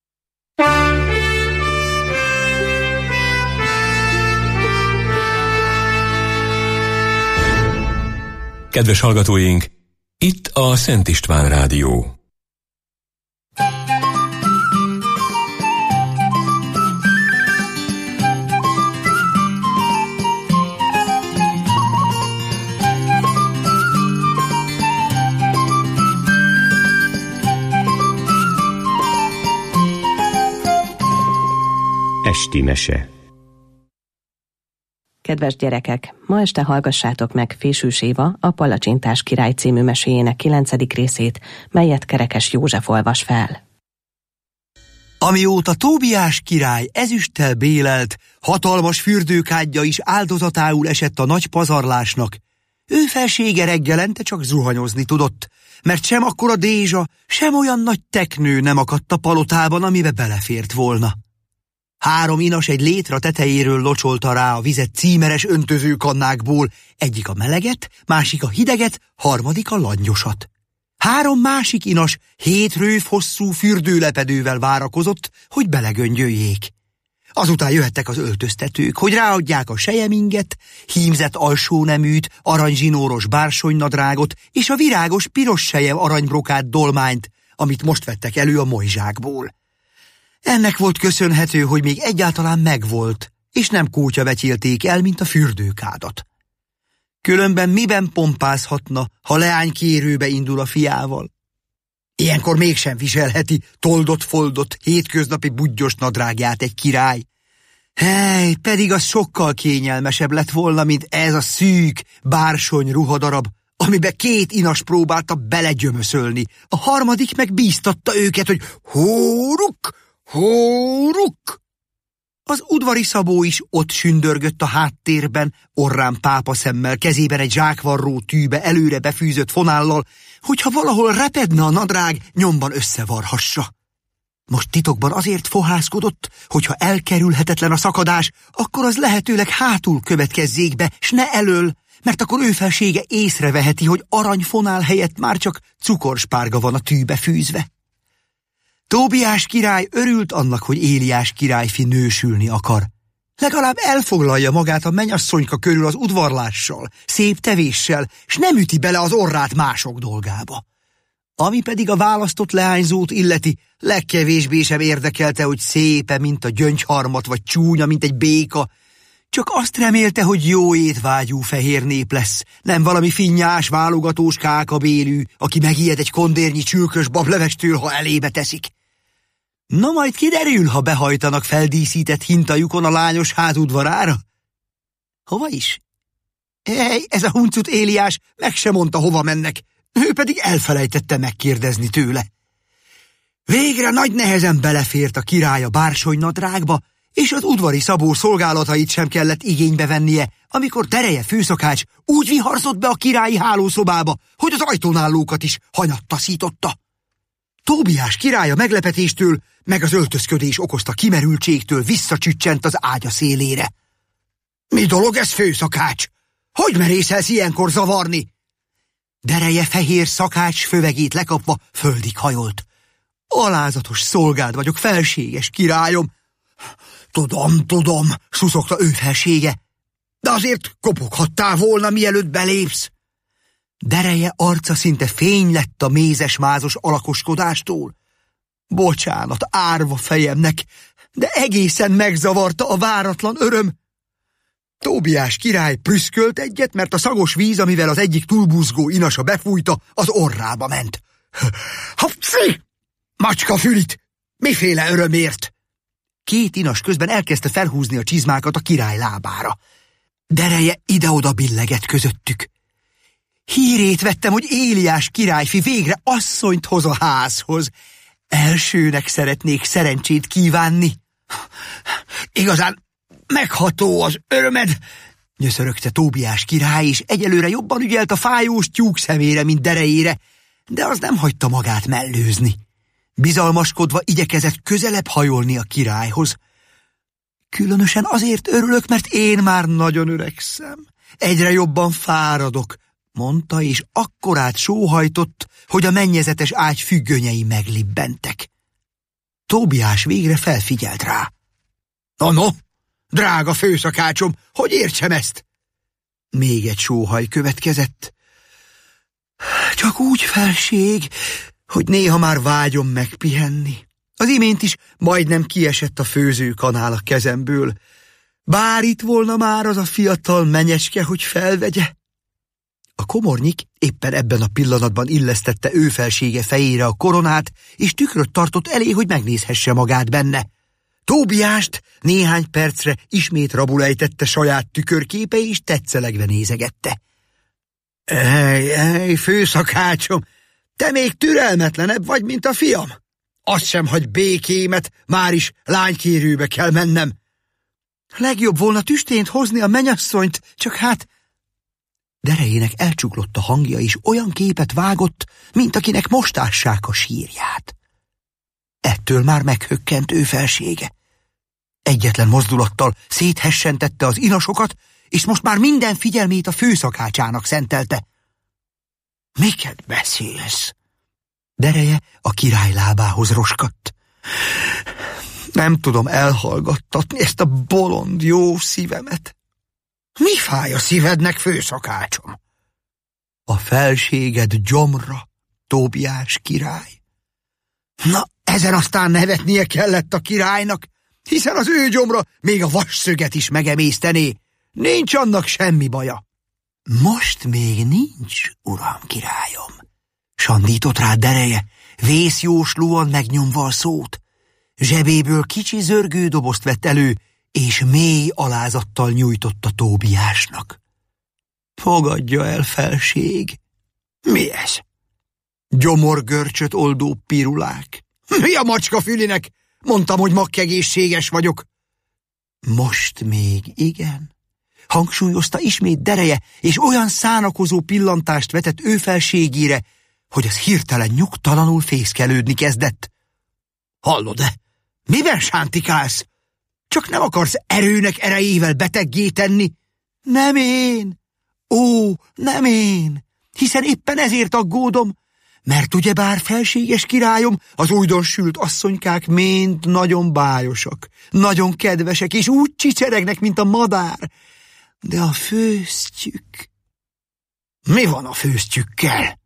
Kedves hallgatóink, itt a Szent István Rádió. Esti mese. Kedves gyerekek, ma este hallgassátok meg Fésűs Éva, a Palacsintás király című meséjének 9. részét, melyet Kerekes József olvas fel. Amióta Tóbiás király ezüsttel bélelt, hatalmas fürdőkádja is áldozatául esett a nagy pazarlásnak, ő felsége reggelente csak zuhanyozni tudott, mert sem akkora dézsa, sem olyan nagy teknő nem akadt a palotában, amibe belefért volna. 3 inas egy létra tetejéről locsolta rá a vizet címeres öntözőkannákból, egyik a meleget, másik a hideget, harmadik a langyosat. 3 másik inas 7 rőf hosszú fürdőlepedővel várakozott, hogy belegöngyöljék. Azután jöhettek az öltöztetők, hogy ráadják a selyemínget, hímzett alsóneműt, aranyzsinóros bársonynadrágot és a virágos piros sejem aranybrokád dolmányt, amit most vettek elő a molyzsákból. Ennek volt köszönhető, hogy még egyáltalán megvolt, és nem kútyavetyélték el, mint a fürdőkádat. Különben miben pompázhatna, ha leánykérőbe indul a fiával? Ilyenkor mégsem viselheti toldott-foldott, hétköznapi budgyos nadrágját egy király. Hely, pedig az sokkal kényelmesebb lett volna, mint ez a szűk, bársony ruhadarab, amibe 2 inas próbálta belegyömöszölni. A harmadik meg bíztatta őket, hogy hóruk, hóruk! Az udvari szabó is ott sündörgött a háttérben, orrán pápaszemmel, kezében egy zsákvarró tűbe előre befűzött fonállal, hogyha valahol repedne a nadrág, nyomban összevarhassa. Most titokban azért fohászkodott, hogyha elkerülhetetlen a szakadás, akkor az lehetőleg hátul következzék be, s ne elől, mert akkor ő felsége észreveheti, hogy aranyfonál helyett már csak cukorspárga van a tűbe fűzve. Tóbiás király örült annak, hogy Éliás királyfi nősülni akar. Legalább elfoglalja magát a mennyasszonyka körül az udvarlással, szép tevéssel, s nem üti bele az orrát mások dolgába. Ami pedig a választott leányzót illeti, legkevésbé sem érdekelte, hogy szépe, mint a gyöngyharmat, vagy csúnya, mint egy béka, csak azt remélte, hogy jó étvágyú fehér nép lesz, nem valami finnyás, válogatós kákabélű, aki megijed egy kondérnyi csülkös bablevestől, ha elébe teszik. Na majd kiderül, ha behajtanak feldíszített hintajukon a lányos ház udvarára. Hova is? Ez a huncut Éliás meg sem mondta, hova mennek, ő pedig elfelejtette megkérdezni tőle. Végre nagy nehezen belefért a király a bársonynadrágba, és az udvari szabó szolgálatait sem kellett igénybe vennie, amikor Dereje főszakács úgy viharzott be a királyi hálószobába, hogy az ajtónállókat is hanyattaszította. Tóbiás király a meglepetéstől, meg az öltözködés okozta kimerültségtől visszacsüccsent az ágya szélére. Mi dolog ez, főszakács? Hogy merészelsz ilyenkor zavarni? Dereje fehér szakács fövegét lekapva földig hajolt. Alázatos szolgád vagyok, felséges királyom. Tudom, szuszogta ő felsége. De azért kopoghattál volna, mielőtt belépsz. Dereje arca szinte fény lett a mézes-mázos alakoskodástól. Bocsánat, árva fejemnek, de egészen megzavarta a váratlan öröm. Tóbiás király prüszkölt egyet, mert a szagos víz, amivel az egyik túlbuzgó inasa befújta, az orrába ment. Hapci! Macska fülit! Miféle örömért? 2 inas közben elkezdte felhúzni a csizmákat a király lábára. Dereje ide-oda billegett közöttük. Hírét vettem, hogy Éliás királyfi végre asszonyt hoz a házhoz. Elsőnek szeretnék szerencsét kívánni. Igazán megható az örömed, nyöszörögte Tóbiás király, és egyelőre jobban ügyelt a fájós tyúk szemére, mint Derejére, de az nem hagyta magát mellőzni. Bizalmaskodva igyekezett közelebb hajolni a királyhoz. Különösen azért örülök, mert én már nagyon öregszem. Egyre jobban fáradok, mondta, és akkorát sóhajtott, hogy a mennyezetes ágy függönyei meglibbentek. Tóbiás végre felfigyelt rá. No, drága főszakácsom, hogy értsem ezt? Még egy sóhaj következett. Csak úgy, felség, hogy néha már vágyom megpihenni. Az imént is majdnem kiesett a főzőkanál a kezemből. Bár itt volna már az a fiatal menyecske, hogy felvegye. A komornyik éppen ebben a pillanatban illesztette ő felsége fejére a koronát, és tükröt tartott elé, hogy megnézhesse magát benne. Tóbiást néhány percre ismét rabul ejtette saját tükörképe, és tetszelegve nézegette. Ej, főszakácsom, te még türelmetlenebb vagy, mint a fiam. Azt sem hagy békémet, már is lánykérőbe kell mennem. Legjobb volna tüstént hozni a mennyasszonyt, csak hát... Derejének elcsuklott a hangja, és olyan képet vágott, mint akinek most ássák a sírját. Ettől már meghökkent ő felsége. Egyetlen mozdulattal széthessentette az inasokat, és most már minden figyelmét a főszakácsának szentelte. Miket beszélsz? Dereje a király lábához roskadt. Nem tudom elhallgattatni ezt a bolond jó szívemet. Mi fáj a szívednek, főszakácsom? A felséged gyomra, Tóbiás király. Na, ezen aztán nevetnie kellett a királynak, hiszen az ő gyomra még a vasszöget is megemésztené. Nincs annak semmi baja. Most még nincs, uram királyom, sandított rá Dereje, vészjóslóan megnyomva a szót. Zsebéből kicsi zörgődobozt vett elő, és mély alázattal nyújtotta Tóbiásnak. Fogadja el, felség. Mi ez? Gyomorgörcsöt oldó pirulák. Mi a macska fülinek? Mondtam, hogy magkegészséges vagyok. Most még igen, hangsúlyozta ismét Dereje, és olyan szánakozó pillantást vetett ő felségére, hogy az hirtelen nyugtalanul fészkelődni kezdett. Hallod-e? Miben sántikálsz? Csak nem akarsz erőnek erejével beteggé tenni? Nem én! Ó, nem én! Hiszen éppen ezért aggódom, mert ugyebár felséges királyom, az újdonsült asszonykák mind nagyon bájosak, nagyon kedvesek, és úgy csicseregnek, mint a madár. De a főztjük... Mi van a főztjükkel?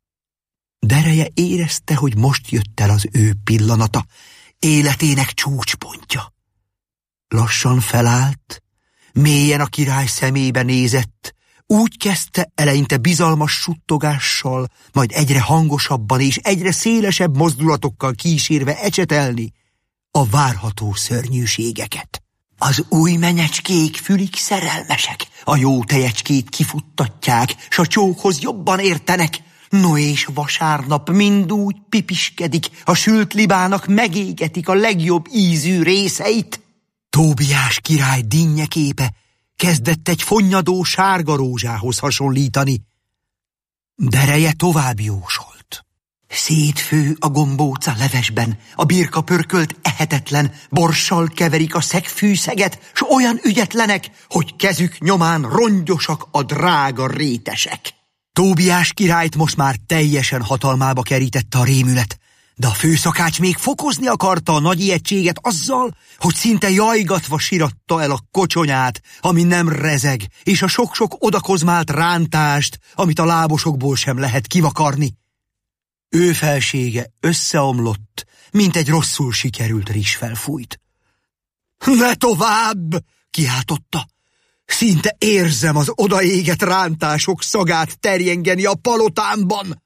Dereje érezte, hogy most jött el az ő pillanata, életének csúcspontja. Lassan felállt, mélyen a király szemébe nézett, úgy kezdte eleinte bizalmas suttogással, majd egyre hangosabban és egyre szélesebb mozdulatokkal kísérve ecsetelni a várható szörnyűségeket. Az új menyecskék fülig szerelmesek, a jó tejecskét kifuttatják, s a csókhoz jobban értenek. No és vasárnap mind úgy pipiskedik, a sült libának megégetik a legjobb ízű részeit. Tóbiás király dinnyeképe kezdett egy fonnyadó sárga rózsához hasonlítani. Dereje tovább jósolt. Szétfő a gombóca levesben, a birka pörkölt ehetetlen, borssal keverik a szegfűszeget, s olyan ügyetlenek, hogy kezük nyomán rongyosak a drága rétesek. Tóbiás királyt most már teljesen hatalmába kerítette a rémület, de a főszakács még fokozni akarta a nagy ijegységet azzal, hogy szinte jajgatva siratta el a kocsonyát, ami nem rezeg, és a sok-sok odakozmált rántást, amit a lábosokból sem lehet kivakarni. Ő felsége összeomlott, mint egy rosszul sikerült rizsfelfújt. Ne tovább! Kiáltotta. Szinte érzem az odaégett rántások szagát terjengeni a palotámban.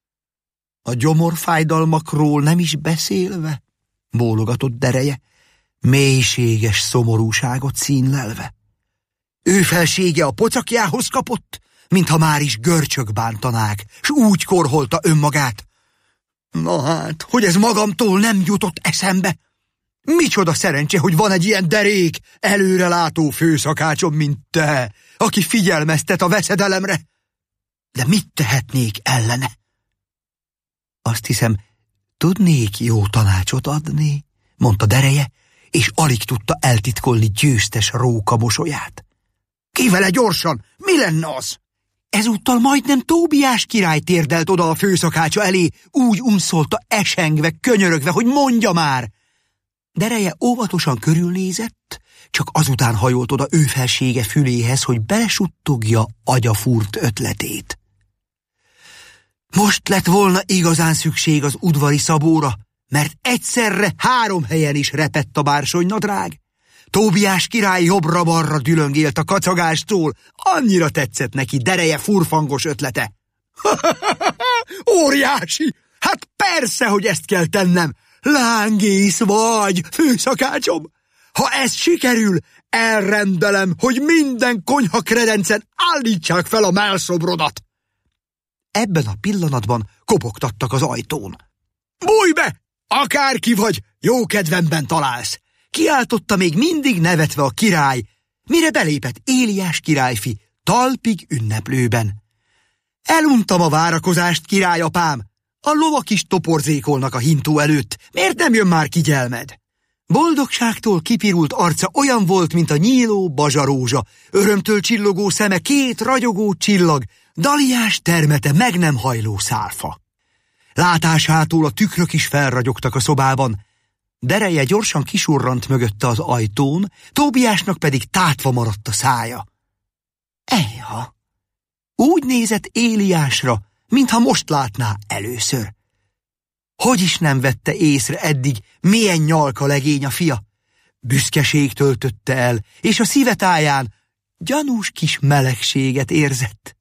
A gyomorfájdalmakról nem is beszélve, bólogatott Dereje, mélységes szomorúságot színlelve. Ő felsége a pocakjához kapott, mintha már is görcsök bántanák, s úgy korholta önmagát. Na hát, hogy ez magamtól nem jutott eszembe. Micsoda szerencse, hogy van egy ilyen derék, előrelátó főszakácsom, mint te, aki figyelmeztet a veszedelemre. De mit tehetnék ellene? Azt hiszem, tudnék jó tanácsot adni, mondta Dereje, és alig tudta eltitkolni győztes róka mosolyát. Ki vele gyorsan? Mi lenne az? Ezúttal majdnem Tóbiás király térdelt oda a főszakácsa elé, úgy unszolta esengve, könyörögve, hogy mondja már. Dereje óvatosan körülnézett, csak azután hajolt oda ő felsége füléhez, hogy belesuttogja agyafúrt ötletét. Most lett volna igazán szükség az udvari szabóra, mert egyszerre 3 helyen is repett a bársonynadrág. Tóbiás király jobbra-balra dülöngélt a kacagástól, annyira tetszett neki Dereje furfangos ötlete. Óriási! Hát persze, hogy ezt kell tennem! Lángész vagy, főszakácsom! Ha ez sikerül, elrendelem, hogy minden konyha kredencen állítsák fel a mellszobrodat. Ebben a pillanatban kopogtattak az ajtón. Bújj be! Akárki vagy, jó kedvemben találsz! Kiáltotta még mindig nevetve a király, mire belépett Éliás királyfi, talpig ünneplőben. Eluntam a várakozást, királyapám! A lovak is toporzékolnak a hintó előtt, miért nem jön már kigyelmed? Boldogságtól kipirult arca olyan volt, mint a nyíló bazsarózsa, örömtől csillogó szeme 2 ragyogó csillag, daliás termete meg nem hajló szálfa. Látásától a tükrök is felragyogtak a szobában. Dereje gyorsan kisurrant mögötte az ajtón, Tóbiásnak pedig tátva maradt a szája. Ejha! Úgy nézett Éliásra, mintha most látná először. Hogy is nem vette észre eddig, milyen nyalka legény a fia? Büszkeség töltötte el, és a szíve táján gyanús kis melegséget érzett.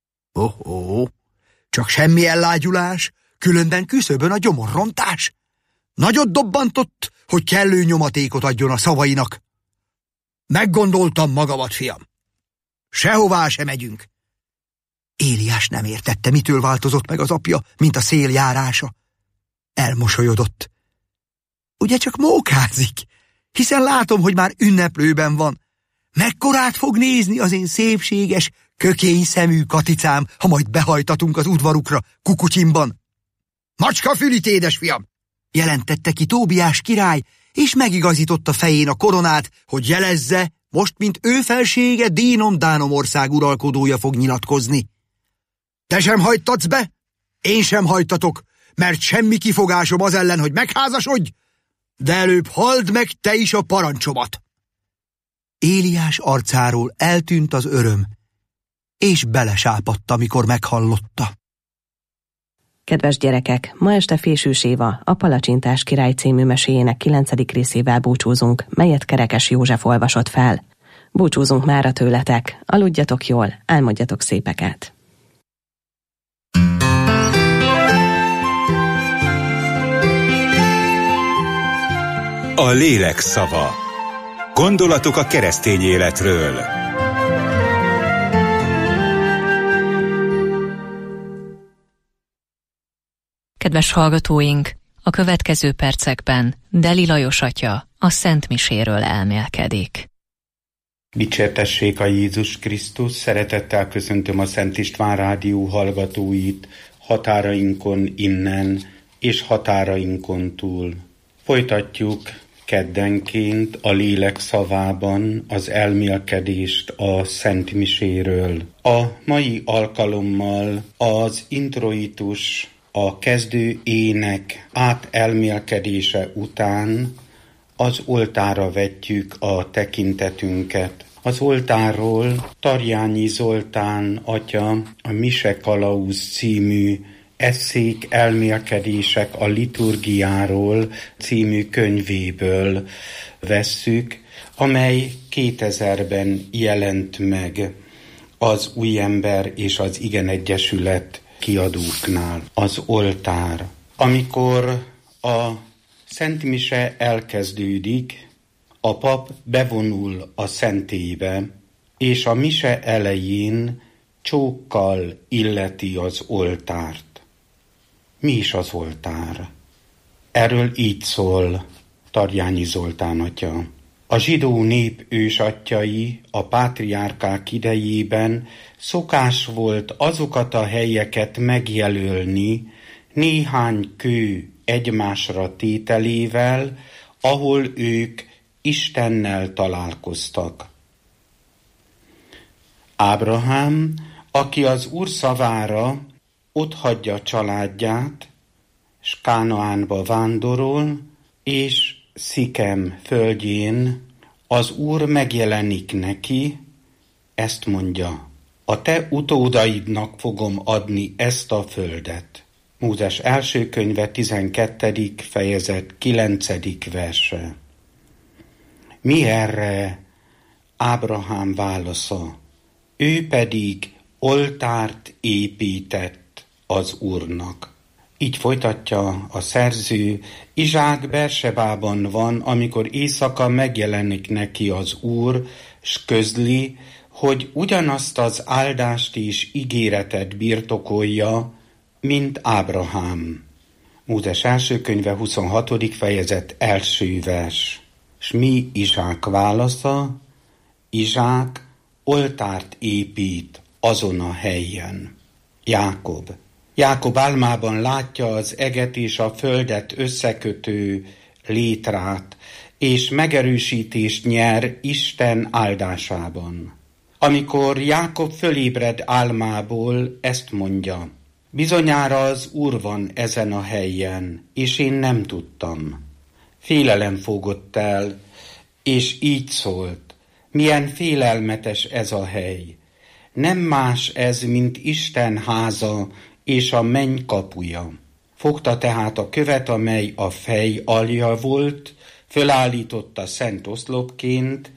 Csak semmi ellágyulás, különben küszöbön a gyomorrontás. Nagyot dobbantott, hogy kellő nyomatékot adjon a szavainak. Meggondoltam magamat, fiam. Sehová se megyünk. Éliás nem értette, mitől változott meg az apja, mint a szél járása. Elmosolyodott. Ugye csak mókázik, hiszen látom, hogy már ünneplőben van. Mekkorát fog nézni az én szépséges, kökény szemű Katicám, ha majd behajtatunk az udvarukra, Kukutyinban. Macska fülit, édesfiam! Jelentette ki Tóbiás király, és megigazította fején a koronát, hogy jelezze, most, mint ő felsége, Dínom-Dánom ország uralkodója fog nyilatkozni. Te sem hajtatsz be, én sem hajtatok, mert semmi kifogásom az ellen, hogy megházasodj, de előbb halld meg te is a parancsomat. Éliás arcáról eltűnt az öröm, és belesápadt, amikor meghallotta. Kedves gyerekek, ma este Fésűs Éva, a Palacsintás király című meséjének 9. részével búcsúzunk, melyet Kerekes József olvasott fel. Búcsúzunk mára tőletek, aludjatok jól, álmodjatok szépeket. A lélek szava. Gondolatok a keresztény életről. Kedves hallgatóink, a következő percekben Deli Lajos atya a Szent Miséről elmélkedik. Dicsértessék a Jézus Krisztus, szeretettel köszöntöm a Szent István Rádió hallgatóit határainkon innen és határainkon túl. Folytatjuk keddenként a lélek szavában az elmélkedést a Szent Miséről. A mai alkalommal az introitus, a kezdő ének átelmélkedése után az oltárra vetjük a tekintetünket. Az oltárról Tarjányi Zoltán atya a Mise Kalauz című Eszék, elmélkedések a liturgiáról című könyvéből vesszük, amely 2000-ben jelent meg az Újember és az Igen Egyesület kiadóknál. Az oltár. Amikor a Szent Mise elkezdődik, a pap bevonul a szentélybe, és a mise elején csókkal illeti az oltárt. Mi is az oltár? Erről így szól Tarjányi Zoltán atya. A zsidó nép ősatyai a pátriárkák idejében szokás volt azokat a helyeket megjelölni néhány kő egymásra tételével, ahol ők Istennel találkoztak. Ábrahám, aki az Úr szavára otthagyja családját, s Kánaánba vándorol, és Szikem földjén az Úr megjelenik neki, ezt mondja: a te utódaidnak fogom adni ezt a földet. Mózes első könyve 12. fejezet 9. verse. Mi erre Ábrahám válasza? Ő pedig oltárt épített az Úrnak. Így folytatja a szerző, Izsák Bersebában van, amikor éjszaka megjelenik neki az Úr, s közli, hogy ugyanazt az áldást és ígéretet birtokolja, mint Ábrahám. Mózes első könyve 26. fejezet 1. vers. S mi Izsák válasza? Izsák oltárt épít azon a helyen. Jákob álmában látja az eget és a földet összekötő létrát, és megerősítést nyer Isten áldásában. Amikor Jákob fölébred álmából, ezt mondja: bizonyára az Úr van ezen a helyen, és én nem tudtam. Félelem fogott el, és így szólt: milyen félelmetes ez a hely. Nem más ez, mint Isten háza és a menny kapuja. Fogta tehát a követ, amely a fej alja volt, fölállította szent oszlopként,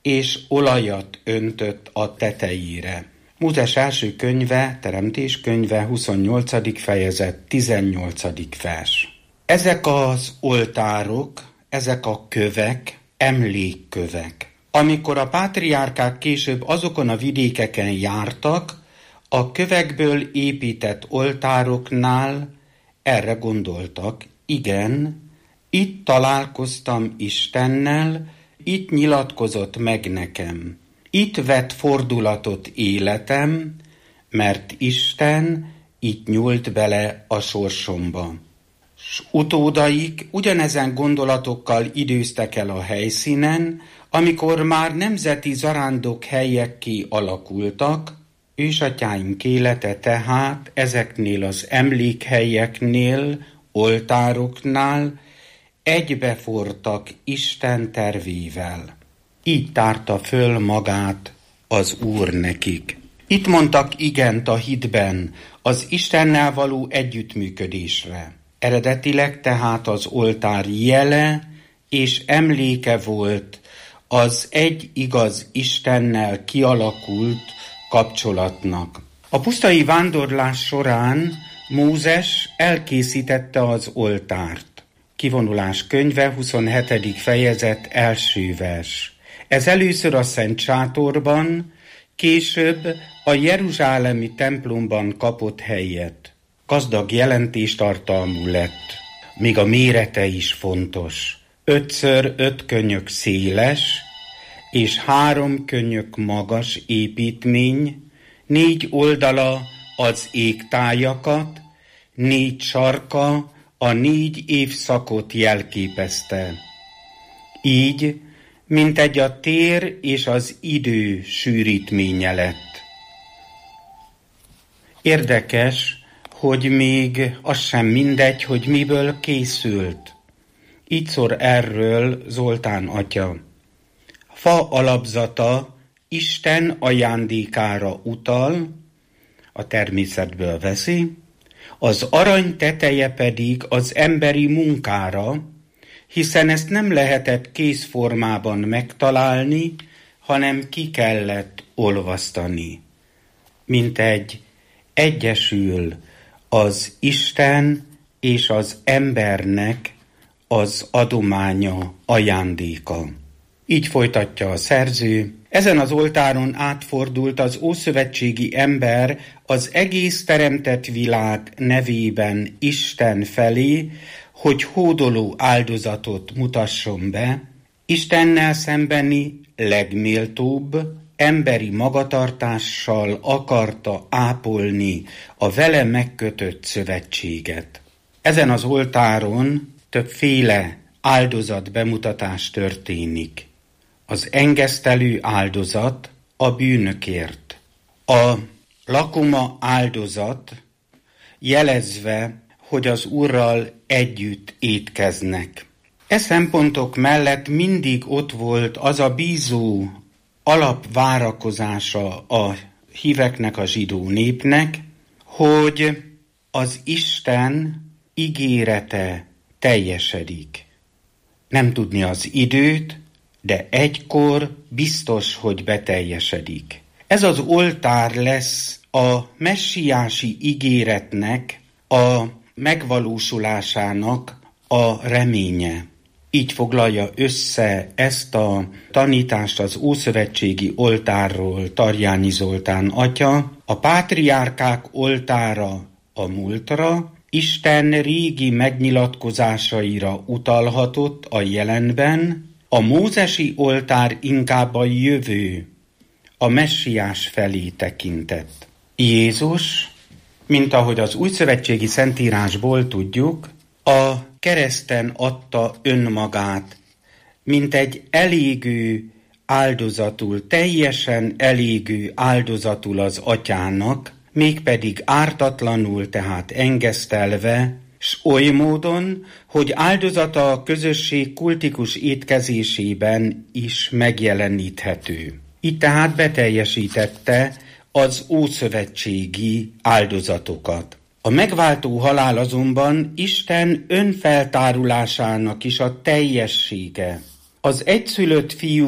és olajat öntött a tetejére. Mózes első könyve, Teremtés könyve, 28. fejezet, 18. vers. Ezek az oltárok, ezek a kövek, emlékkövek. Amikor a pátriárkák később azokon a vidékeken jártak, a kövekből épített oltároknál erre gondoltak, igen, itt találkoztam Istennel, itt nyilatkozott meg nekem. Itt vett fordulatot életem, mert Isten itt nyúlt bele a sorsomba. S utódaik ugyanezen gondolatokkal időztek el a helyszínen, amikor már nemzeti zarándok helyekké alakultak, ősatyáink élete tehát ezeknél az emlékhelyeknél, oltároknál egybefortak Isten tervével. Így tárta föl magát az Úr nekik. Itt mondtak igent a hitben az Istennel való együttműködésre. Eredetileg tehát az oltár jele és emléke volt az egy igaz Istennel kialakult kapcsolatnak. A pusztai vándorlás során Mózes elkészítette az oltárt. Kivonulás könyve, 27. fejezet, első vers. Ez először a Szent Sátorban, később a jeruzsálemi templomban kapott helyet. Gazdag jelentéstartalmú lett, még a mérete is fontos. 5x5 könyök széles, és 3 könyök magas építmény, 4 oldala az égtájakat, 4 sarka a 4 évszakot jelképezte. Így, mintegy a tér és az idő sűrítménye lett. Érdekes, hogy még az sem mindegy, hogy miből készült. Így szól erről Zoltán atya. Fa alapzata Isten ajándékára utal, a természetből veszi, az arany teteje pedig az emberi munkára, hiszen ezt nem lehetett kézformában megtalálni, hanem ki kellett olvasztani. Mintegy egyesül az Isten és az embernek az adománya, ajándéka. Így folytatja a szerző. Ezen az oltáron átfordult az ószövetségi ember az egész teremtett világ nevében Isten felé, hogy hódoló áldozatot mutasson be, Istennel szembeni legméltóbb emberi magatartással akarta ápolni a vele megkötött szövetséget. Ezen az oltáron többféle áldozat bemutatás történik. Az engesztelő áldozat a bűnökért. A lakoma áldozat jelezve, hogy az Úrral együtt étkeznek. E szempontok mellett mindig ott volt az a bízó alapvárakozása a híveknek, a zsidó népnek, hogy az Isten ígérete teljesedik. Nem tudni az időt, de egykor biztos, hogy beteljesedik. Ez az oltár lesz a messiási ígéretnek, a megvalósulásának a reménye. Így foglalja össze ezt a tanítást az ószövetségi oltárról Tarjányi Zoltán atya. A pátriárkák oltára a múltra, Isten régi megnyilatkozásaira utalhatott a jelenben, a mózesi oltár inkább a jövő, a messiás felé tekintett. Jézus, mint ahogy az újszövetségi szentírásból tudjuk, a kereszten adta önmagát, mint egy elégő áldozatul, teljesen elégő áldozatul az atyának, mégpedig ártatlanul, tehát engesztelve, s oly módon, hogy áldozata a közösség kultikus étkezésében is megjeleníthető. Így tehát beteljesítette az ószövetségi áldozatokat. A megváltó halál azonban Isten önfeltárulásának is a teljessége. Az egyszülött fiú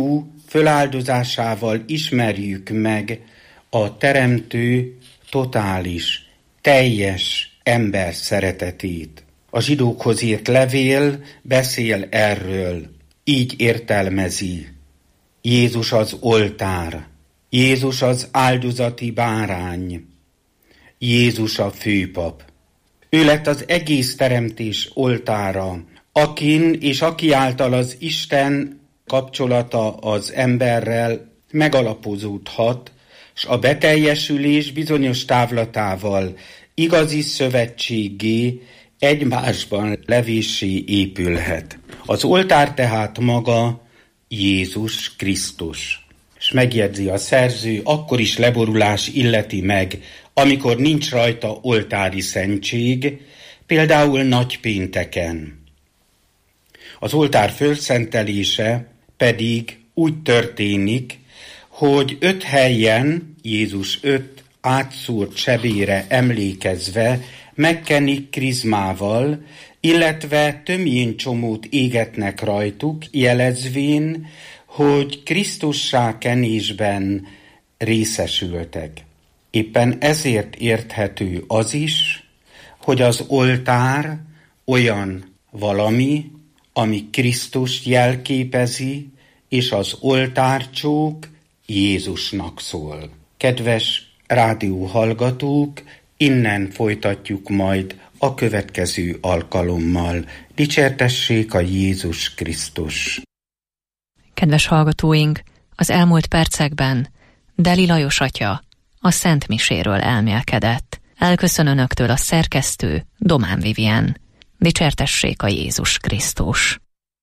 föláldozásával ismerjük meg a Teremtő totális, teljes ember szeretetét. A zsidókhoz írt levél beszél erről, így értelmezi: Jézus az oltár, Jézus az áldozati bárány, Jézus a főpap. Ő lett az egész teremtés oltára, akin és aki által az Isten kapcsolata az emberrel megalapozódhat, s a beteljesülés bizonyos távlatával igazi szövetséggé, egymásban levéssé épülhet. Az oltár tehát maga Jézus Krisztus. És megjegyzi a szerző, akkor is leborulás illeti meg, amikor nincs rajta oltári szentség, például nagypénteken. Az oltár fölszentelése pedig úgy történik, hogy 5 helyen Jézus 5 átszúrt sebére emlékezve megkenik krizmával, illetve tömjén csomót égetnek rajtuk, jelezvén, hogy Krisztussá kenésben részesültek. Éppen ezért érthető az is, hogy az oltár olyan valami, ami Krisztust jelképezi, és az oltárcsók Jézusnak szól. Kedves rádióhallgatók, innen folytatjuk majd a következő alkalommal. Dicsértessék a Jézus Krisztus! Kedves hallgatóink, az elmúlt percekben Deli Lajos atya a Szent Miséről elmélkedett. Elköszön önöktől a szerkesztő, Domán Vivien. Dicsértessék a Jézus Krisztus!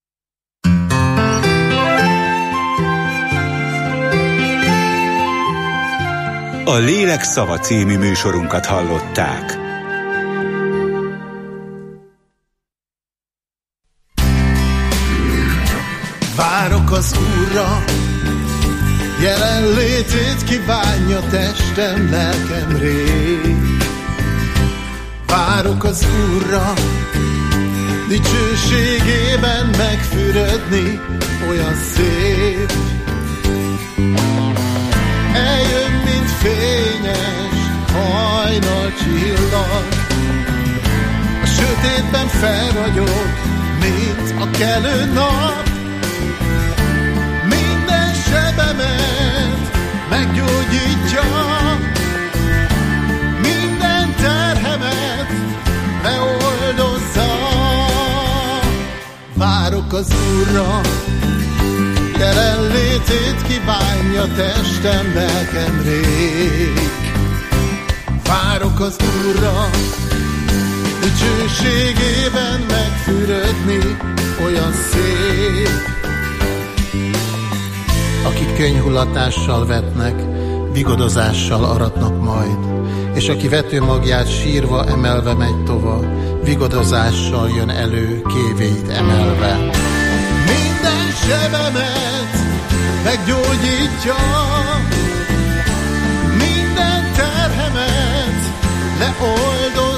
A Lélek Szava című műsorunkat hallották. Várok az Úrra, jelenlétét kívánja testem, lelkem rég. Várok az Úrra, dicsőségében megfürödni, olyan szép. Eljön, mint fényes hajnalcsillag, a sötétben felragyog, mint a kelő nap. Minden sebemet meggyógyítja, minden terhemet beoldozza. Várok az Úrra, jelenlétét kívánja testem, lelkem rég. Várok az Úrra, dicsőségében megfürödni, olyan szép. Akik könnyhulatással vetnek, vigodozással aratnak majd, és aki vetőmagját sírva emelve megy tova, vigodozással jön elő, kévéit emelve. Minden sebemet meggyógyítja,